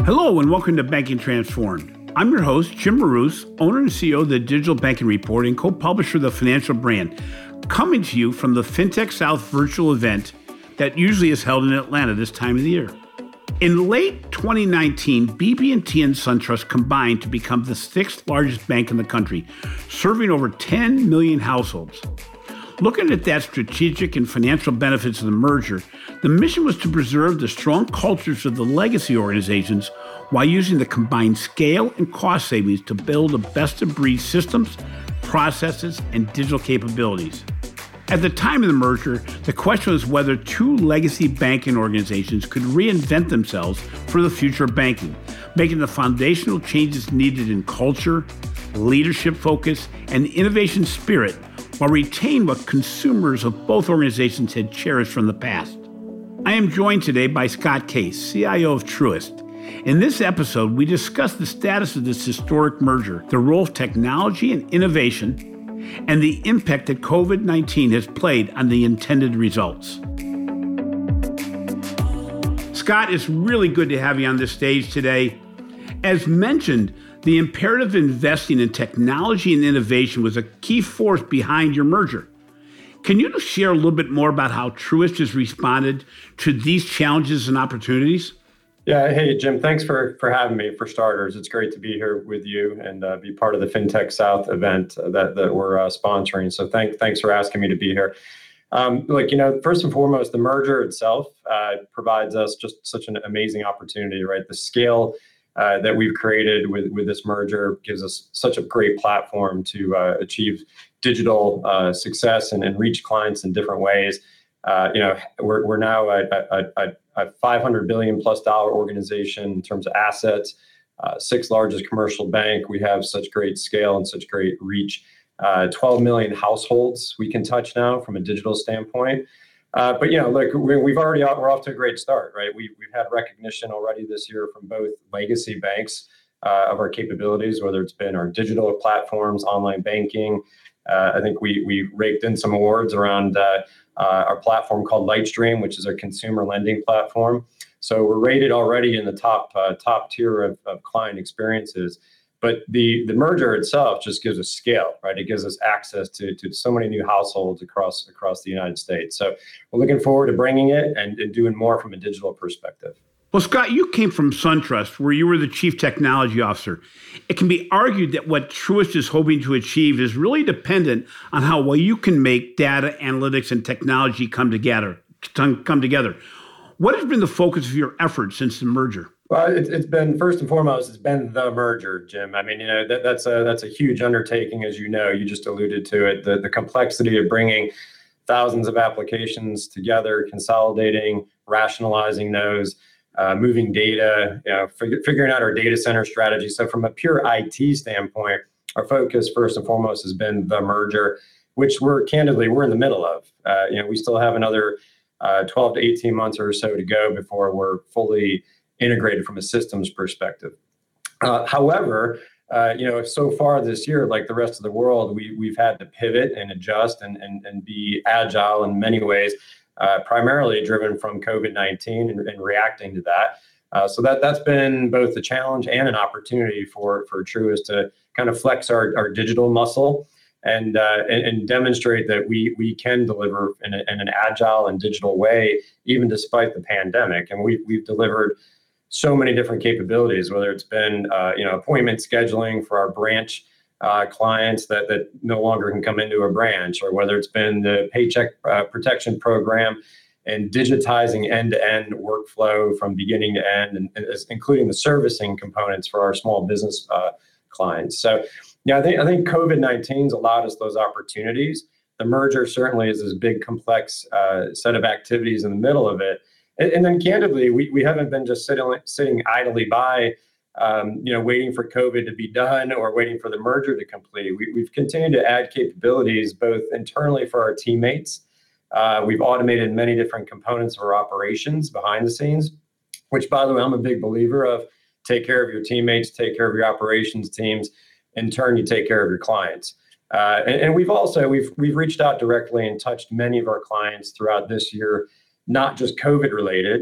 Hello and welcome to Banking Transformed. I'm your host, Jim Marous, owner and CEO of the Digital Banking Report and co-publisher of the Financial Brand, coming to you from the FinTech South virtual event that usually is held in Atlanta this time of the year. In late 2019, BB&T and SunTrust combined to become the sixth largest bank in the country, serving over 10 million households. Looking at that strategic and financial benefits of the merger, the mission was to preserve the strong cultures of the legacy organizations while using the combined scale and cost savings to build a best-of-breed systems, processes, and digital capabilities. At the time of the merger, the question was whether two legacy banking organizations could reinvent themselves for the future of banking, making the foundational changes needed in culture, leadership focus, and innovation spirit while retaining what consumers of both organizations had cherished from the past. I am joined today by Scott Case, CIO of Truist. In this episode, we discuss the status of this historic merger, the role of technology and innovation, and the impact that COVID-19 has played on the intended results. Scott, it's really good to have you on this stage today. As mentioned, the imperative of investing in technology and innovation was a key force behind your merger. Can you just share a little bit more about how Truist has responded to these challenges and opportunities? Yeah. Hey, Jim, thanks for having me. For starters, it's great to be here with you and be part of the FinTech South event that we're sponsoring. So thanks for asking me to be here. First and foremost, the merger itself provides us just such an amazing opportunity, right? The scale that we've created with this merger gives us such a great platform to achieve digital success and reach clients in different ways. We're now a $500 billion plus organization in terms of assets, sixth largest commercial bank. We have such great scale and such great reach. 12 million households we can touch now from a digital standpoint. We're off to a great start, right? We've had recognition already this year from both legacy banks of our capabilities, whether it's been our digital platforms, online banking. I think we raked in some awards around our platform called Lightstream, which is our consumer lending platform. So we're rated already in the top tier of client experiences. But the merger itself just gives us scale, right? It gives us access to so many new households across the United States. So we're looking forward to bringing it and doing more from a digital perspective. Well, Scott, you came from SunTrust, where you were the chief technology officer. It can be argued that what Truist is hoping to achieve is really dependent on how well you can make data, analytics, and technology come together. What has been the focus of your efforts since the merger? Well, it's been, first and foremost, it's been the merger, Jim. I mean, that's a huge undertaking, as you know. You just alluded to it. The complexity of bringing thousands of applications together, consolidating, rationalizing those, moving data, figuring out our data center strategy. So from a pure IT standpoint, our focus first and foremost has been the merger, which we're in the middle of. We still have another 12 to 18 months or so to go before we're fully integrated from a systems perspective. However, so far this year, like the rest of the world, we've had to pivot and adjust and be agile in many ways. Primarily driven from COVID-19 and reacting to that. So that's been both a challenge and an opportunity for Truist to kind of flex our digital muscle and demonstrate that we can deliver in an agile and digital way, even despite the pandemic. And we've delivered so many different capabilities, whether it's been appointment scheduling for our branch clients that no longer can come into a branch, or whether it's been the Paycheck Protection Program and digitizing end-to-end workflow from beginning to end, and including the servicing components for our small business clients. So, I think COVID-19's allowed us those opportunities. The merger certainly is this big, complex set of activities in the middle of it. And then, candidly, we haven't been just sitting idly by, waiting for COVID to be done or waiting for the merger to complete. We've continued to add capabilities both internally for our teammates. We've automated many different components of our operations behind the scenes, which, by the way, I'm a big believer of. Take care of your teammates, take care of your operations teams. In turn, you take care of your clients. And we've reached out directly and touched many of our clients throughout this year, not just COVID related,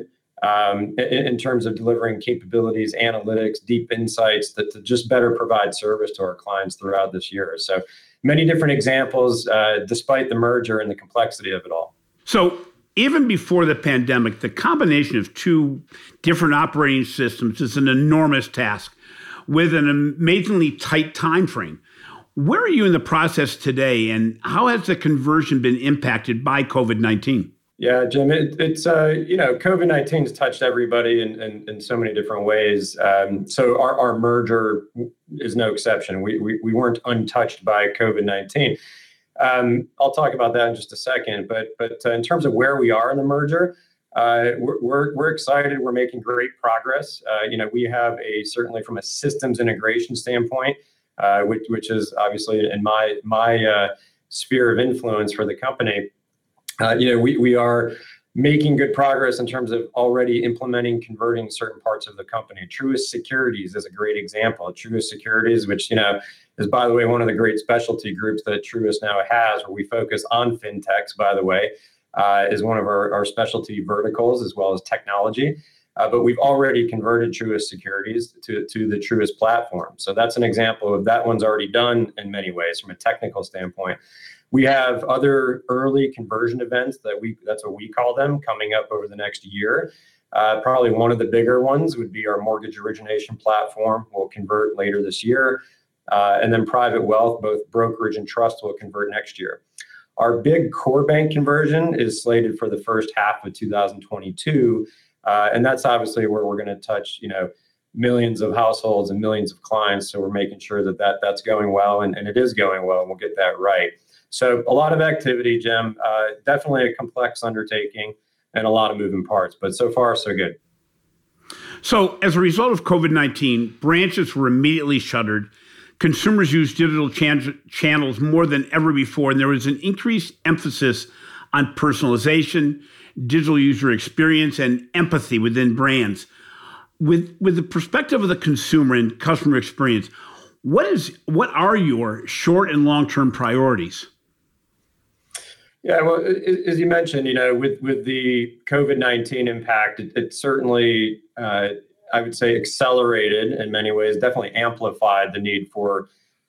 in terms of delivering capabilities, analytics, deep insights that to just better provide service to our clients throughout this year. So many different examples, despite the merger and the complexity of it all. So even before the pandemic, the combination of two different operating systems is an enormous task with an amazingly tight time frame. Where are you in the process today, and how has the conversion been impacted by COVID-19? Yeah, Jim, it's COVID-19 has touched everybody in so many different ways. So our merger is no exception. We weren't untouched by COVID-19. I'll talk about that in just a second. But in terms of where we are in the merger, we're excited. We're making great progress. We have certainly from a systems integration standpoint, which is obviously in my sphere of influence for the company. We are making good progress in terms of already implementing, converting certain parts of the company. Truist Securities is a great example. Truist Securities, which is, by the way, one of the great specialty groups that Truist now has, where we focus on fintechs, by the way, is one of our specialty verticals as well as technology. But we've already converted Truist Securities to the Truist platform. So that's an example of that one's already done in many ways from a technical standpoint. We have other early conversion events that's what we call them, coming up over the next year. Probably one of the bigger ones would be our mortgage origination platform. We'll convert later this year. And then private wealth, both brokerage and trust, will convert next year. Our big core bank conversion is slated for the first half of 2022. And that's obviously where we're going to touch, millions of households and millions of clients. So we're making sure that's going well, and it is going well, and we'll get that right. So a lot of activity, Jim, definitely a complex undertaking and a lot of moving parts, but so far, so good. So as a result of COVID-19, branches were immediately shuttered. Consumers used digital channels more than ever before, and there was an increased emphasis on personalization, digital user experience, and empathy within brands. With the perspective of the consumer and customer experience, what are your short and long-term priorities? Yeah, well, as you mentioned, with the COVID-19 impact, it certainly, I would say, accelerated in many ways, definitely amplified the need for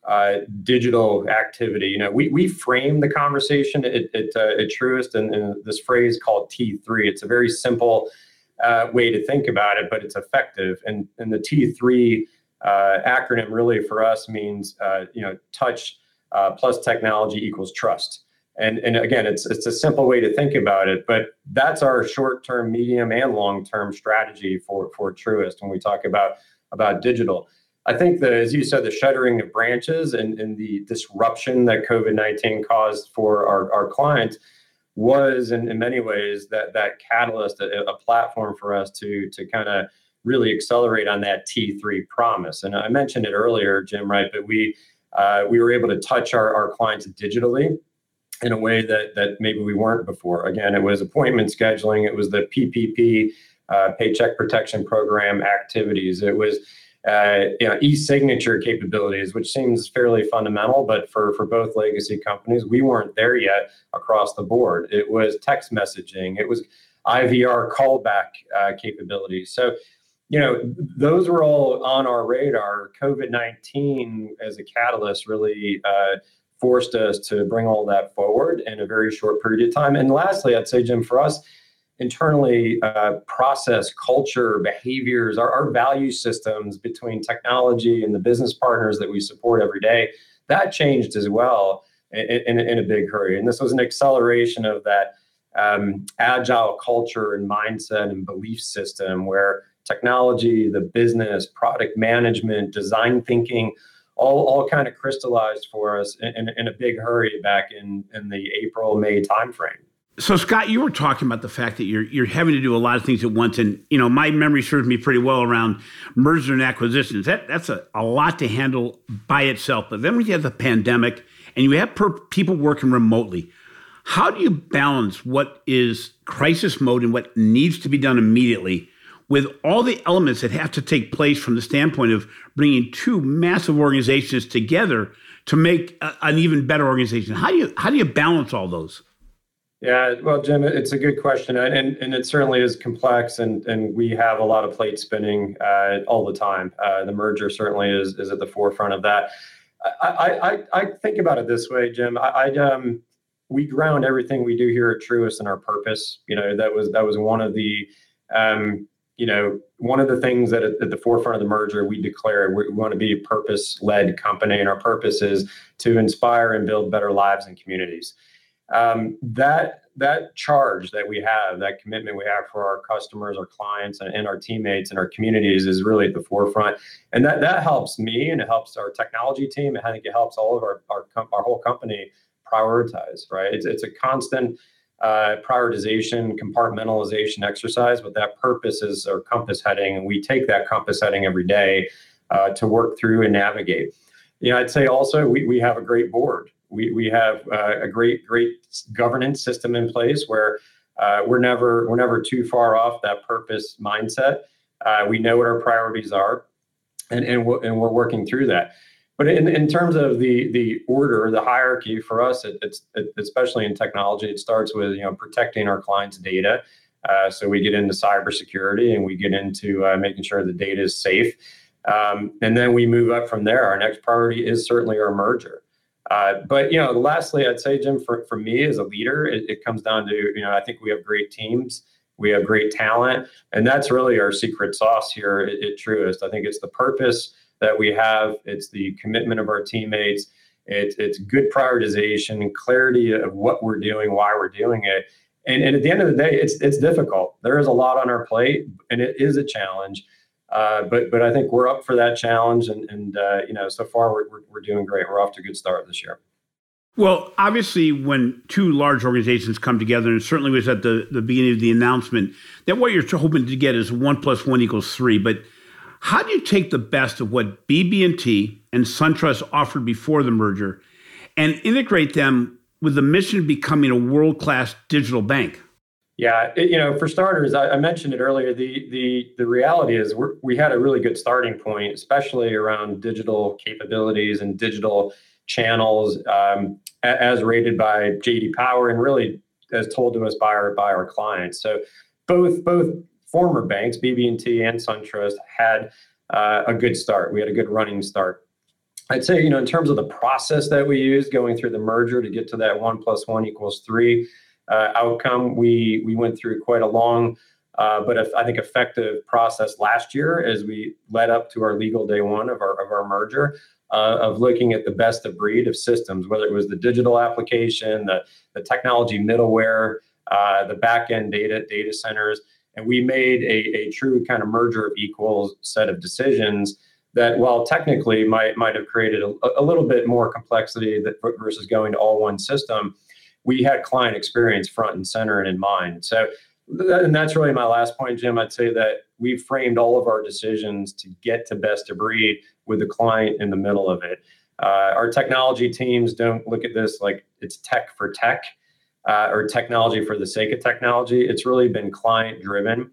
digital activity. We frame the conversation at Truist in this phrase called T3. It's a very simple way to think about it, but it's effective. And the T3 acronym really for us means, touch plus technology equals trust. And again, it's a simple way to think about it, but that's our short-term, medium, and long-term strategy for Truist when we talk about digital. I think as you said, the shuttering of branches and the disruption that COVID-19 caused for our clients was, in many ways, that catalyst, a platform for us to kind of really accelerate on that T3 promise. And I mentioned it earlier, Jim, right? But we were able to touch our clients digitally in a way that maybe we weren't before. Again, it was appointment scheduling. It was the PPP, Paycheck Protection Program activities. It was e-signature capabilities, which seems fairly fundamental, but for both legacy companies, we weren't there yet across the board. It was text messaging. It was IVR callback capabilities. So, those were all on our radar. COVID-19 as a catalyst really forced us to bring all that forward in a very short period of time. And lastly, I'd say, Jim, for us, internally, process, culture, behaviors, our value systems between technology and the business partners that we support every day, that changed as well in a big hurry. And this was an acceleration of that agile culture and mindset and belief system where technology, the business, product management, design thinking, all kind of crystallized for us in a big hurry back in the April, May timeframe. So, Scott, you were talking about the fact that you're having to do a lot of things at once. And, my memory serves me pretty well around mergers and acquisitions. That's a lot to handle by itself. But then when you have the pandemic and you have people working remotely, how do you balance what is crisis mode and what needs to be done immediately with all the elements that have to take place from the standpoint of bringing two massive organizations together to make an even better organization? How do you balance all those? Yeah, well, Jim, it's a good question, and it certainly is complex, and we have a lot of plates spinning all the time. The merger certainly is at the forefront of that. I think about it this way, Jim. We ground everything we do here at Truist in our purpose. That was one of the one of the things that at the forefront of the merger we declare we want to be a purpose-led company, and our purpose is to inspire and build better lives and communities. That charge that we have, that commitment we have for our customers, our clients, and our teammates and our communities is really at the forefront, and that helps me, and it helps our technology team, and I think it helps all of our whole company prioritize. Right, it's a constant prioritization, compartmentalization exercise, but that purpose is our compass heading, and we take that compass heading every day to work through and navigate. I'd say also we have a great board. We have a great governance system in place where we're never too far off that purpose mindset. We know what our priorities are, and we're working through that. But in terms of the order, the hierarchy for us, it's especially in technology, it starts with protecting our clients' data. So we get into cybersecurity, and we get into making sure the data is safe, and then we move up from there. Our next priority is certainly our merger. But lastly, I'd say, Jim, for me as a leader, it comes down to I think we have great teams, we have great talent, and that's really our secret sauce here at Truist. I think it's the purpose that we have, it's the commitment of our teammates, it's good prioritization and clarity of what we're doing, why we're doing it, and at the end of the day, it's difficult. There is a lot on our plate, and it is a challenge. But I think we're up for that challenge, and so far we're doing great. We're off to a good start this year. Well, obviously, when two large organizations come together, and it certainly was at the beginning of the announcement, that what you're hoping to get is 1 + 1 = 3. But how do you take the best of what BB&T and SunTrust offered before the merger and integrate them with the mission of becoming a world-class digital bank? Yeah, for starters, I mentioned it earlier. The reality is we had a really good starting point, especially around digital capabilities and digital channels, as rated by J.D. Power, and really as told to us by our clients. So both former banks, BB&T and SunTrust, had a good start. We had a good running start. I'd say, in terms of the process that we used going through the merger to get to that 1 + 1 = 3 outcome, we went through quite a long, but I think effective process last year as we led up to our legal day one of our merger, of looking at the best of breed of systems, whether it was the digital application, the technology middleware, the back end data centers. And we made a true kind of merger of equals set of decisions that, while technically might have created a little bit more complexity versus going to all one system, we had client experience front and center and in mind. So, and that's really my last point, Jim. I'd say that we framed all of our decisions to get to best of breed with the client in the middle of it. Our technology teams don't look at this like it's tech for tech, or technology for the sake of technology. It's really been client driven,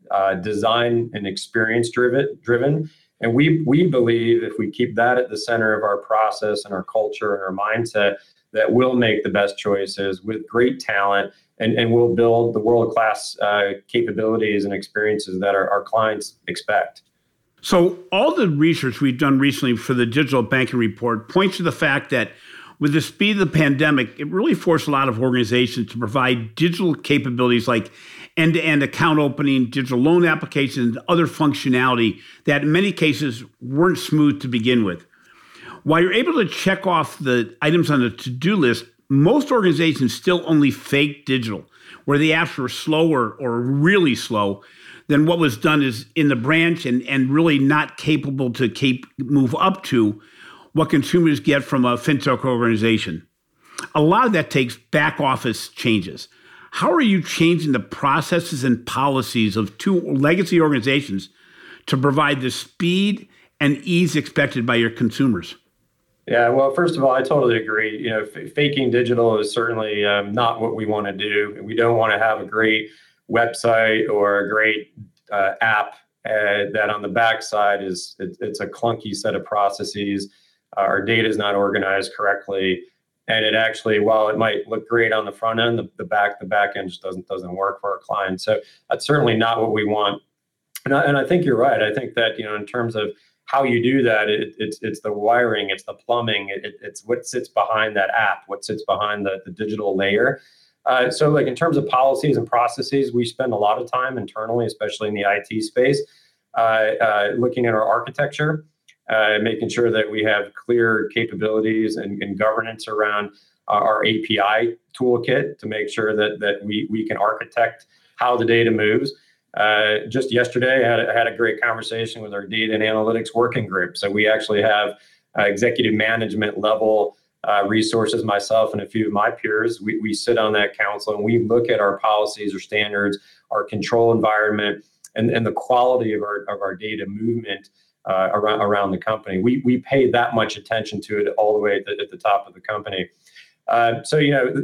design and experience driven. And we believe if we keep that at the center of our process and our culture and our mindset, that we'll make the best choices with great talent, and we'll build the world-class capabilities and experiences that our clients expect. So all the research we've done recently for the Digital Banking Report points to the fact that with the speed of the pandemic, it really forced a lot of organizations to provide digital capabilities like end-to-end account opening, digital loan applications, and other functionality that in many cases weren't smooth to begin with. While you're able to check off the items on the to-do list, most organizations still only fake digital, where the apps were slower or really slow than what was done is in the branch, and really not capable to move up to what consumers get from a fintech organization. A lot of that takes back office changes. How are you changing the processes and policies of two legacy organizations to provide the speed and ease expected by your consumers? Yeah, well, first of all, I totally agree. Faking digital is certainly not what we want to do. We don't want to have a great website or a great app that on the backside it's a clunky set of processes. Our data is not organized correctly, And it actually, while it might look great on the front end, the back end just doesn't work for our clients. So that's certainly not what we want. And I think you're right. I think that, in terms of how you do that, it's the wiring, it's the plumbing, it's what sits behind that app, what sits behind the digital layer. So like in terms of policies and processes, we spend a lot of time internally, especially in the IT space, looking at our architecture, making sure that we have clear capabilities and governance around our API toolkit to make sure that we can architect how the data moves. Just yesterday, I had a great conversation with our data and analytics working group. So we actually have executive management level resources, myself and a few of my peers. We sit on that council and we look at our policies or standards, our control environment, and the quality of our data movement around the company. We pay that much attention to it all the way at the top of the company. So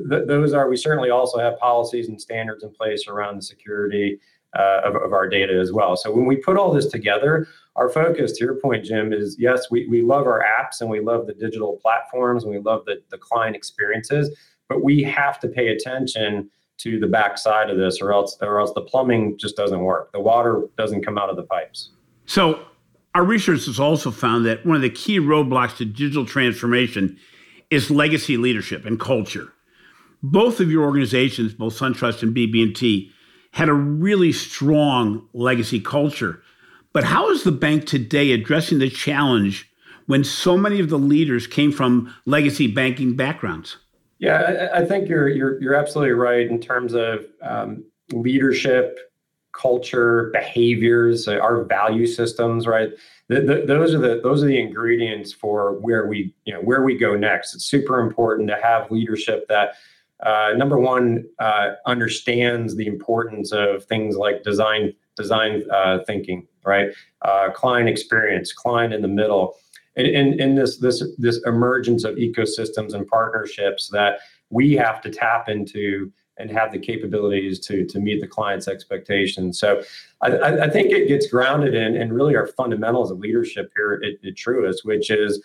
we certainly also have policies and standards in place around the security of our data as well. So when we put all this together, our focus, to your point, Jim, is yes, we love our apps and we love the digital platforms and we love the client experiences, but we have to pay attention to the backside of this, or else the plumbing just doesn't work. The water doesn't come out of the pipes. So our research has also found that one of the key roadblocks to digital transformation is legacy leadership and culture. Both of your organizations, both SunTrust and BB&T, had a really strong legacy culture. But how is the bank today addressing the challenge when so many of the leaders came from legacy banking backgrounds? Yeah, I think you're absolutely right in terms of leadership, culture, behaviors, our value systems. Right, those are the ingredients for where we go next. It's super important to have leadership that number one understands the importance of things like design thinking, right? Client experience, client in the middle. In this emergence of ecosystems and partnerships that we have to tap into and have the capabilities to meet the client's expectations. So I think it gets grounded in really our fundamentals of leadership here at Truist, which is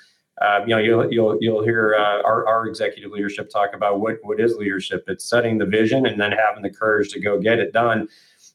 you'll hear our executive leadership talk about what is leadership. It's setting the vision and then having the courage to go get it done.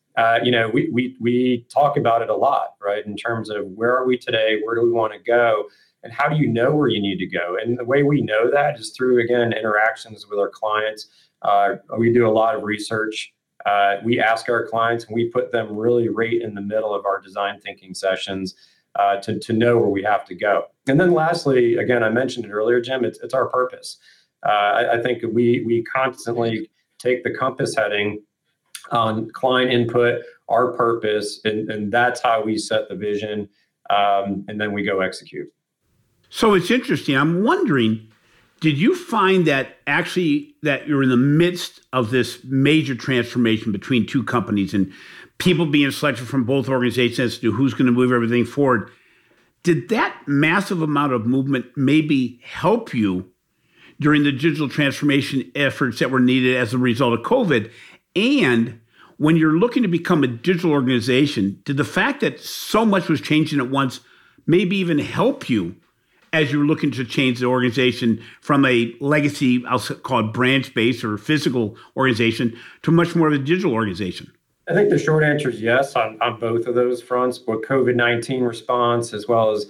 We talk about it a lot, right? In terms of where are we today, where do we want to go, and how do you know where you need to go? And the way we know that is through, again, interactions with our clients. We do a lot of research. We ask our clients, and we put them really right in the middle of our design thinking sessions to know where we have to go. And then lastly, again, I mentioned it earlier, Jim, it's our purpose. I think we constantly take the compass heading on client input, our purpose, and that's how we set the vision, and then we go execute. So it's interesting. I'm wondering, did you find that actually that you're in the midst of this major transformation between two companies and people being selected from both organizations as to who's going to move everything forward? Did that massive amount of movement maybe help you during the digital transformation efforts that were needed as a result of COVID? And when you're looking to become a digital organization, did the fact that so much was changing at once maybe even help you as you're looking to change the organization from a legacy, I'll call it branch-based or physical organization, to much more of a digital organization? I think the short answer is yes on both of those fronts, both COVID-19 response as well as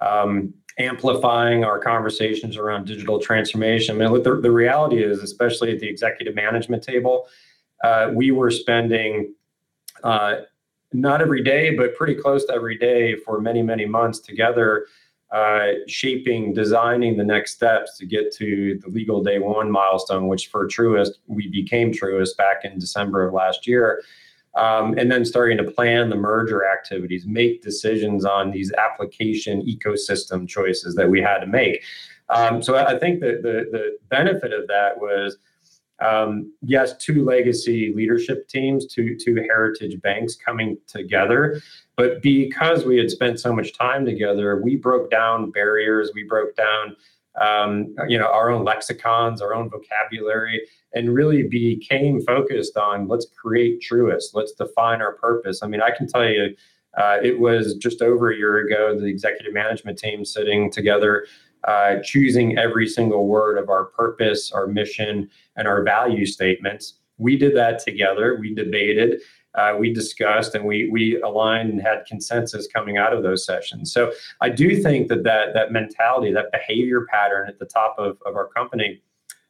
amplifying our conversations around digital transformation. I mean, the reality is, especially at the executive management table, we were spending not every day, but pretty close to every day for many, many months together, shaping, designing the next steps to get to the legal day one milestone, which for Truist, we became Truist back in December of last year. And then starting to plan the merger activities, make decisions on these application ecosystem choices that we had to make. So I think that the benefit of that was, yes, two legacy leadership teams, two heritage banks coming together. But because we had spent so much time together, we broke down barriers, we broke down our own lexicons, our own vocabulary, and really became focused on let's create Truist, let's define our purpose. I mean, I can tell you, it was just over a year ago, the executive management team sitting together choosing every single word of our purpose, our mission, and our value statements. We did that together. We debated, we discussed, and we aligned and had consensus coming out of those sessions. So I do think that mentality, that behavior pattern at the top of our company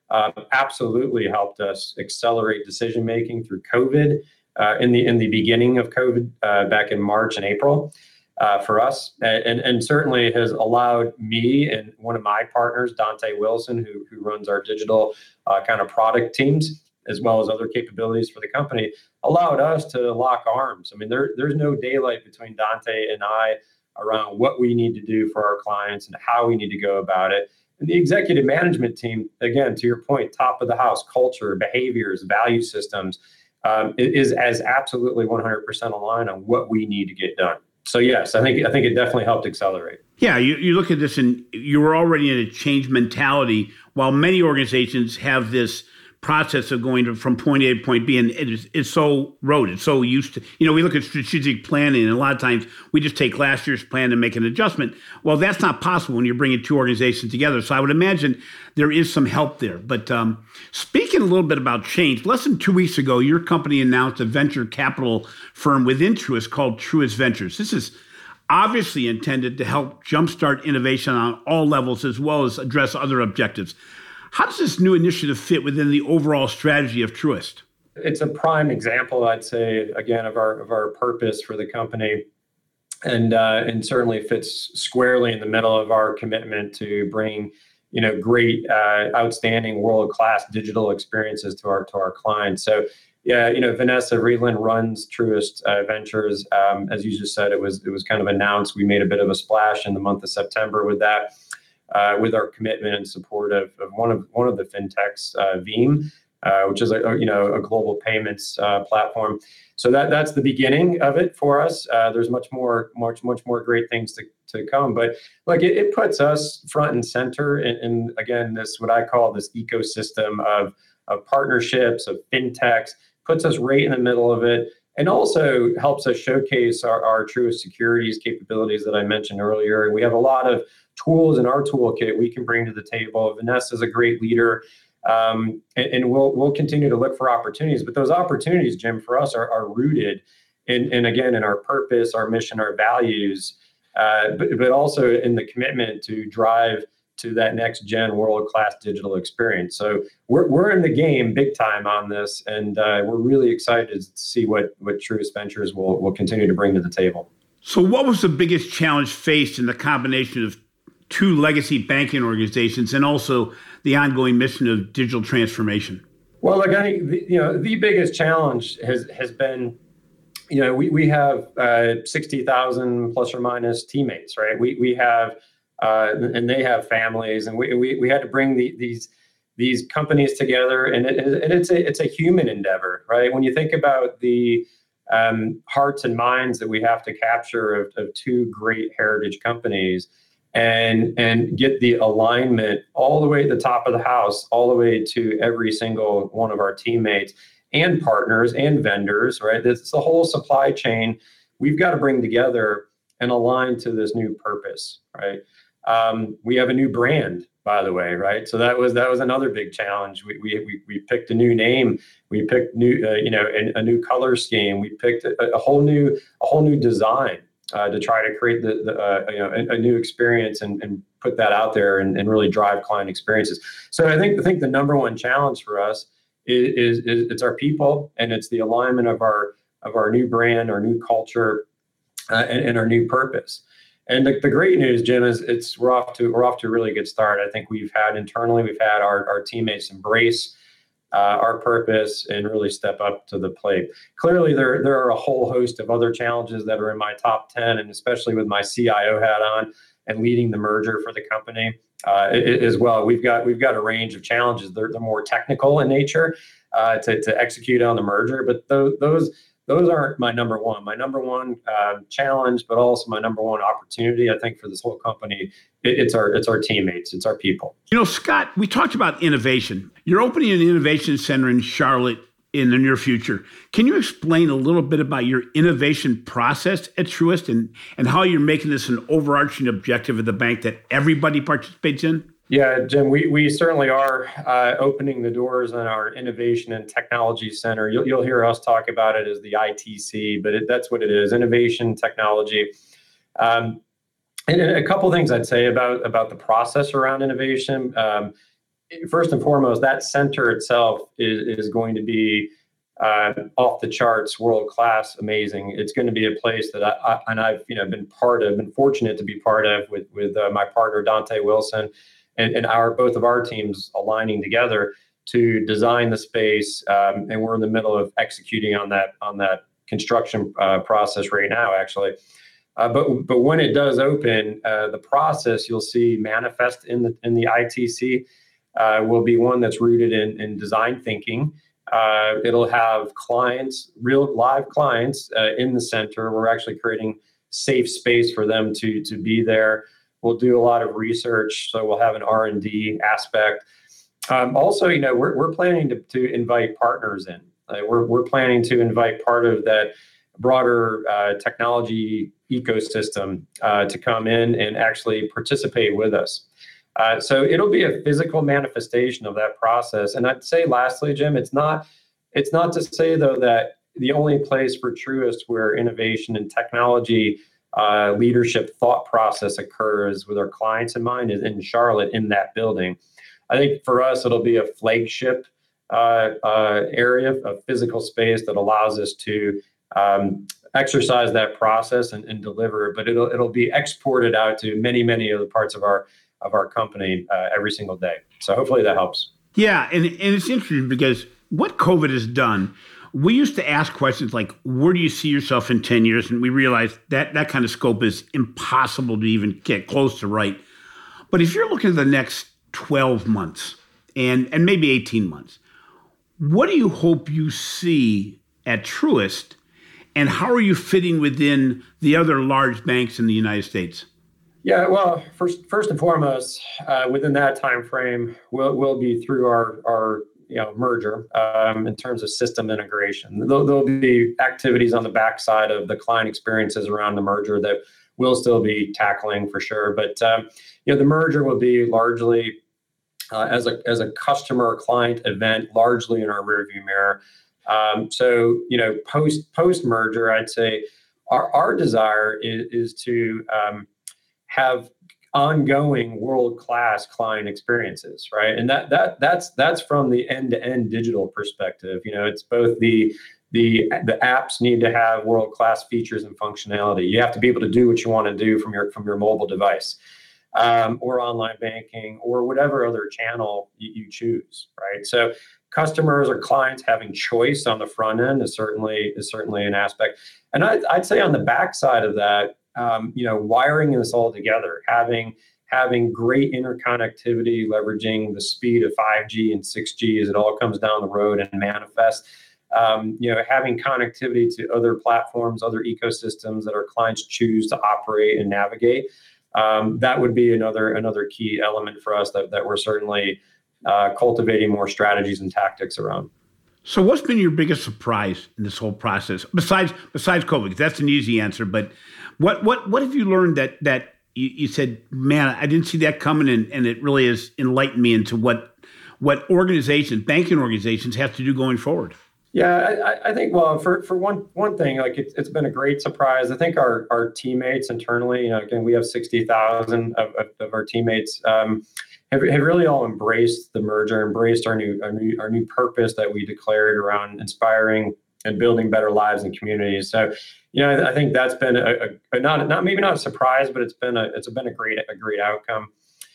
absolutely helped us accelerate decision making through COVID. In the beginning of COVID, back in March and April, for us, and certainly has allowed me and one of my partners, Dante Wilson, who runs our digital kind of product teams, as well as other capabilities for the company, allowed us to lock arms. I mean, there's no daylight between Dante and I around what we need to do for our clients and how we need to go about it. And the executive management team, again, to your point, top of the house, culture, behaviors, value systems, is as absolutely 100% aligned on what we need to get done. So yes, I think it definitely helped accelerate. Yeah, you look at this and you were already in a change mentality, while many organizations have this process of going from point A to point B, and it's so rote, it's so used to, we look at strategic planning, and a lot of times we just take last year's plan and make an adjustment. Well, that's not possible when you're bringing two organizations together. So I would imagine there is some help there. But speaking a little bit about change, less than 2 weeks ago, your company announced a venture capital firm within Truist called Truist Ventures. This is obviously intended to help jumpstart innovation on all levels, as well as address other objectives. How does this new initiative fit within the overall strategy of Truist? It's a prime example, I'd say, again, of our purpose for the company, and certainly fits squarely in the middle of our commitment to bring, great, outstanding, world-class digital experiences to our clients. So, yeah, Vanessa Reedland runs Truist Ventures. As you just said, it was kind of announced. We made a bit of a splash in the month of September with that. With our commitment and support of one of the fintechs, Veeam, which is a global payments platform. So that's the beginning of it for us. There's much more great things to come. But like it puts us front and center in again, this what I call this ecosystem of partnerships, of fintechs, puts us right in the middle of it. And also helps us showcase our Truist Securities capabilities that I mentioned earlier. And we have a lot of tools in our toolkit we can bring to the table. Vanessa is a great leader, and we'll continue to look for opportunities. But those opportunities, Jim, for us are rooted in our purpose, our mission, our values, but also in the commitment to drive to that next gen world-class digital experience. So we're in the game big time on this, and we're really excited to see what Truist Ventures will continue to bring to the table. So what was the biggest challenge faced in the combination of two legacy banking organizations and also the ongoing mission of digital transformation? Well, look, I think the biggest challenge has been, we have 60,000 plus or minus teammates, right? We have and they have families, and we had to bring these companies together, and it's a human endeavor, right? When you think about the hearts and minds that we have to capture of two great heritage companies, and get the alignment all the way at the top of the house, all the way to every single one of our teammates and partners and vendors, right? It's the whole supply chain we've got to bring together and align to this new purpose, right? We have a new brand, by the way, right? So that was another big challenge. We picked a new name. We picked a new color scheme. We picked a whole new design to try to create a new experience and put that out there and really drive client experiences. So I think the number one challenge for us is it's our people, and it's the alignment of our new brand, our new culture, and our new purpose. And the great news, Jim, is we're off to a really good start. I think we've had our teammates embrace our purpose and really step up to the plate. Clearly, there are a whole host of other challenges that are in my top 10, and especially with my CIO hat on and leading the merger for the company as well. We've got a range of challenges. They're more technical in nature to execute on the merger, but those aren't my number one. My number one challenge, but also my number one opportunity, I think, for this whole company, it's our teammates, it's our people. Scott, we talked about innovation. You're opening an innovation center in Charlotte in the near future. Can you explain a little bit about your innovation process at Truist and how you're making this an overarching objective of the bank that everybody participates in? Yeah, Jim, we certainly are opening the doors on our Innovation and Technology Center. You'll hear us talk about it as the ITC, but that's what it is, innovation, technology. And a couple of things I'd say about the process around innovation. First and foremost, that center itself is going to be off the charts, world class, amazing. It's going to be a place that I've been fortunate to be part of with my partner Dante Wilson, and both of our teams aligning together to design the space, and we're in the middle of executing on that construction process right now, actually. But when it does open, the process you'll see manifest in the ITC will be one that's rooted in design thinking. It'll have clients, real live clients in the center. We're actually creating safe space for them to be there. We'll do a lot of research, so we'll have an R&D aspect. Also, we're planning to invite partners in. We're planning to invite part of that broader technology ecosystem to come in and actually participate with us. So it'll be a physical manifestation of that process. And I'd say, lastly, Jim, it's not to say though that the only place for Truist where innovation and technology leadership thought process occurs with our clients in mind is in Charlotte, in that building. I think for us, it'll be a flagship area of physical space that allows us to exercise that process and deliver, but it'll be exported out to many other parts of our company every single day. So hopefully that helps. Yeah, and it's interesting because what COVID has done, we used to ask questions like, where do you see yourself in 10 years? And we realized that kind of scope is impossible to even get close to right. But if you're looking at the next 12 months and maybe 18 months, what do you hope you see at Truist, and how are you fitting within the other large banks in the United States? Yeah, well, first and foremost, within that time frame, we'll be through our merger in terms of system integration. There'll be activities on the backside of the client experiences around the merger that we'll still be tackling for sure. But the merger will be largely as a customer client event, largely in our rearview mirror. So post merger, I'd say our desire is to have ongoing world-class client experiences, right? And that's from the end-to-end digital perspective. It's both the apps need to have world-class features and functionality. You have to be able to do what you want to do from your mobile device, or online banking, or whatever other channel you choose, right? So customers or clients having choice on the front end is certainly an aspect. And I'd say on the backside of that, wiring this all together, having great interconnectivity, leveraging the speed of 5G and 6G as it all comes down the road and manifests, having connectivity to other platforms, other ecosystems that our clients choose to operate and navigate. That would be another key element for us that we're certainly cultivating more strategies and tactics around. So what's been your biggest surprise in this whole process, besides COVID? That's an easy answer, but what have you learned that you said, man, I didn't see that coming, and it really has enlightened me into what banking organizations have to do going forward? Yeah, I think, well, for one thing, like it's been a great surprise. I think our teammates internally, again, we have 60,000 of our teammates, have really all embraced the merger, embraced our new purpose that we declared around inspiring and building better lives and communities. So, I think that's been not maybe not a surprise, but it's been a great outcome.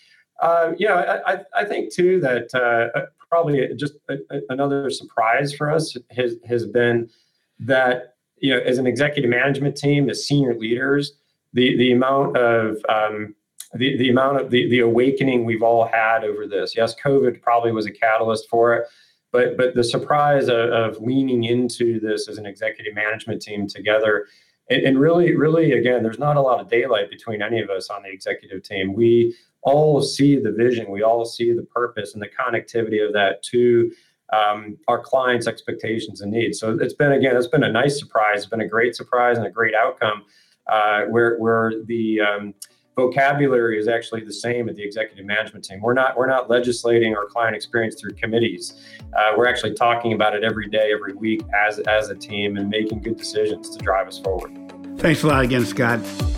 I think too that probably just another surprise for us has been that as an executive management team, as senior leaders, the amount of the awakening we've all had over this. Yes, COVID probably was a catalyst for it, but the surprise of leaning into this as an executive management team together, and really, again, there's not a lot of daylight between any of us on the executive team. We all see the vision, we all see the purpose and the connectivity of that to our clients' expectations and needs. So it's been a nice surprise. It's been a great surprise and a great outcome where the vocabulary is actually the same at the executive management team. We're not legislating our client experience through committees. We're actually talking about it every day, every week as a team and making good decisions to drive us forward. Thanks a lot again, Scott.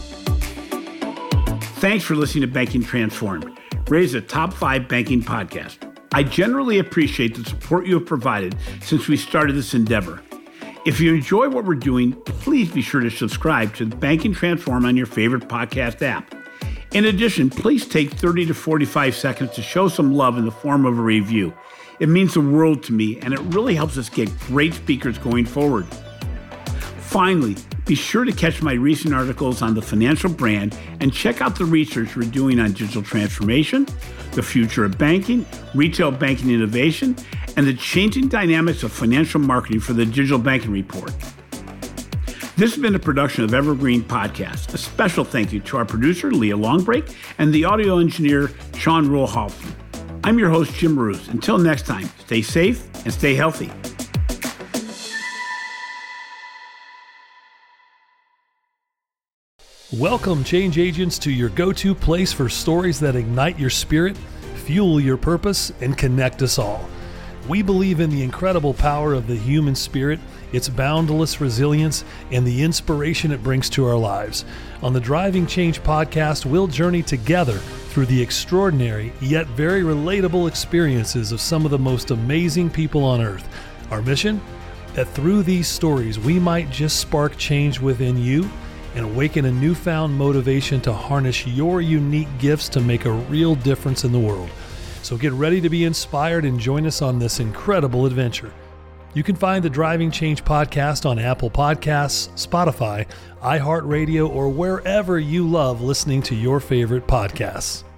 Thanks for listening to Banking Transformed, rated a top 5 banking podcast. I generally appreciate the support you have provided since we started this endeavor. If you enjoy what we're doing, please be sure to subscribe to Banking Transform on your favorite podcast app. In addition, please take 30 to 45 seconds to show some love in the form of a review. It means the world to me, and it really helps us get great speakers going forward. Finally, be sure to catch my recent articles on the financial brand and check out the research we're doing on digital transformation, the future of banking, retail banking innovation, and the changing dynamics of financial marketing for the Digital Banking Report. This has been a production of Evergreen Podcast. A special thank you to our producer, Leah Longbreak, and the audio engineer, Sean Ruhl-Halfman. I'm your host, Jim Marous. Until next time, stay safe and stay healthy. Welcome, change agents, to your go-to place for stories that ignite your spirit, fuel your purpose, and connect us all. We believe in the incredible power of the human spirit, its boundless resilience, and the inspiration it brings to our lives. On the Driving Change podcast, we'll journey together through the extraordinary yet very relatable experiences of some of the most amazing people on earth. Our mission? That through these stories, we might just spark change within you and awaken a newfound motivation to harness your unique gifts to make a real difference in the world. So get ready to be inspired and join us on this incredible adventure. You can find the Driving Change podcast on Apple Podcasts, Spotify, iHeartRadio, or wherever you love listening to your favorite podcasts.